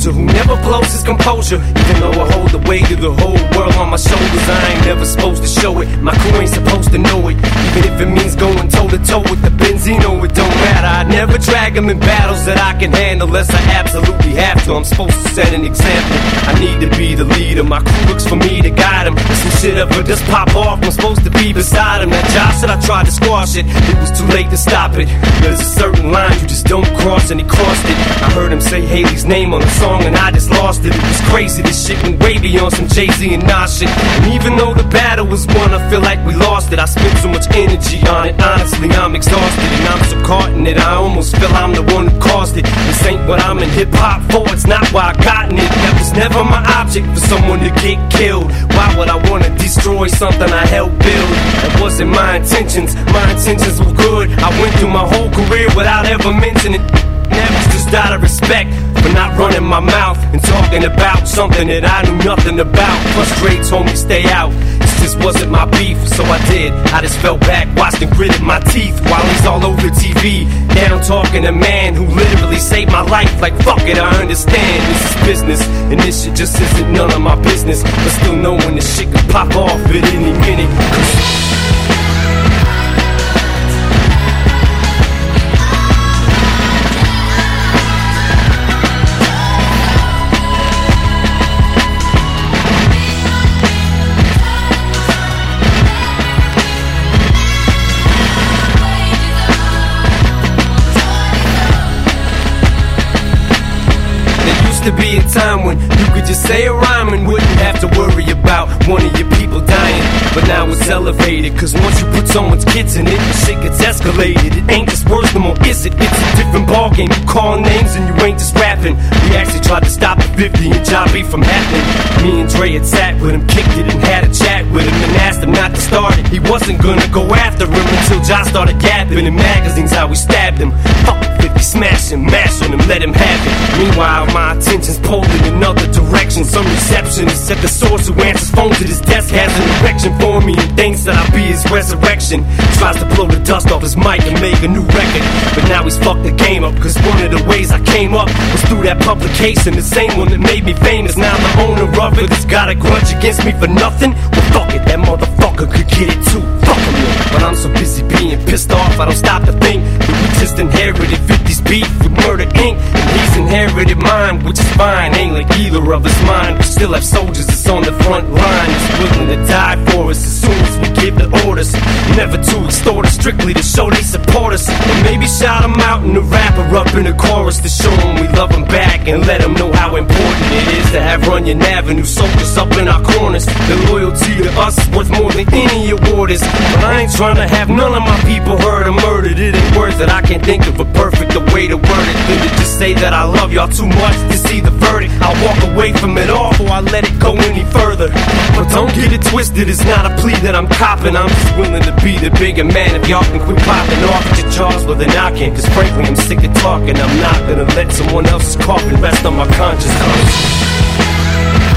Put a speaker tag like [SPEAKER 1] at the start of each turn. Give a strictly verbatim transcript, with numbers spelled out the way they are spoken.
[SPEAKER 1] soldier who never blows his composure. Even though I hold the weight of the whole world on my shoulders, I ain't never supposed to show it. My crew ain't supposed to know it. Even if it means going toe to toe with the Benzino, it don't matter. I never drag them in battles that I can handle unless I absolutely have to. I'm supposed to set an example. I need to be the leader. My crew looks for me to guide them. If some shit ever just pop off, I'm supposed to be beside him. That job said I tried to squash it. It was too late to stop it. There's a certain line you just don't cross, and he crossed it. I heard him say Haley's name on the song and I just lost it. It was crazy, this shit went way beyond some Jay-Z and Nas shit. And even though the battle was won, I feel like we lost it. I spent so much energy on it, honestly I'm exhausted. And I'm so caught in it, I almost feel I'm the one who caused it. This ain't what I'm in hip-hop for, it's not why I gotten it. That was never my object, for someone to get killed. Why would I wanna destroy something I helped build? That wasn't my intentions, my intentions were good. I went through my whole career without ever mentioning it. That was just out of respect for not running my mouth and talking about something that I knew nothing about. Frustrate told me stay out, this just wasn't my beef, so I did. I just fell back, watched and gritted my teeth while he's all over T V. Down talking to a man who literally saved my life. Like fuck it, I understand this is business, and this shit just isn't none of my business. But still knowing this shit could pop off at any minute. To be a time when you could just say a rhyme and wouldn't have to worry about one of your people dying. But now it's elevated, cause once you put someone's kids in it, the shit gets escalated. It ain't just words no more, is it? It's a different ballgame. You call names and you ain't just rapping. We actually tried to stop the fifty and John B from happening. Me and Dre had sat with him, kicked it and had a chat with him and asked him not to start it. He wasn't gonna go after him until John started gapping in magazines how we stabbed him. Fuck fifty, smash him, mash on him, let him have it. Meanwhile, my attention's pulled in another direction. Some receptionist at the source who answers phones at his desk has an erection for me and thinks that I'll be his resurrection. Tries to blow the dust off his mic and make a new record, but now he's fucked the game up, cause one of the ways I came up was through that publication, the same one that made me famous. Now I'm the owner of it. He's got a grudge against me for nothing. Well fuck it, that motherfucker could get it too. Fuck him, but I'm so busy being pissed off I don't stop to think that we just inherited fifties beef with Murder Incorporated. And he's inherited mine, which is fine. Ain't like either of us mine. We still have soldiers that's on the front line, that's willing to die for us as soon as we give the orders. Never to extort us, strictly to show they support us. And maybe shout them out in the rapper up in the chorus to show them we love them back and let them know how important it is to have Runyon Avenue soldiers up in our corners. Their loyalty to us is worth more than any award is. But I ain't trying to have none of my people hurt or murdered. It ain't worth it. I can't think of a perfecter way to word it than to just say that I love y'all too much to see the verdict. I'll walk away from it all before I let it go any further. But don't get it twisted, it's not a plea that I'm copping. I'm just willing to be the bigger man if y'all can quit popping off at your jaws with an I can. Cause frankly I'm sick of talking. I'm not gonna let someone else's coffin rest on my conscience.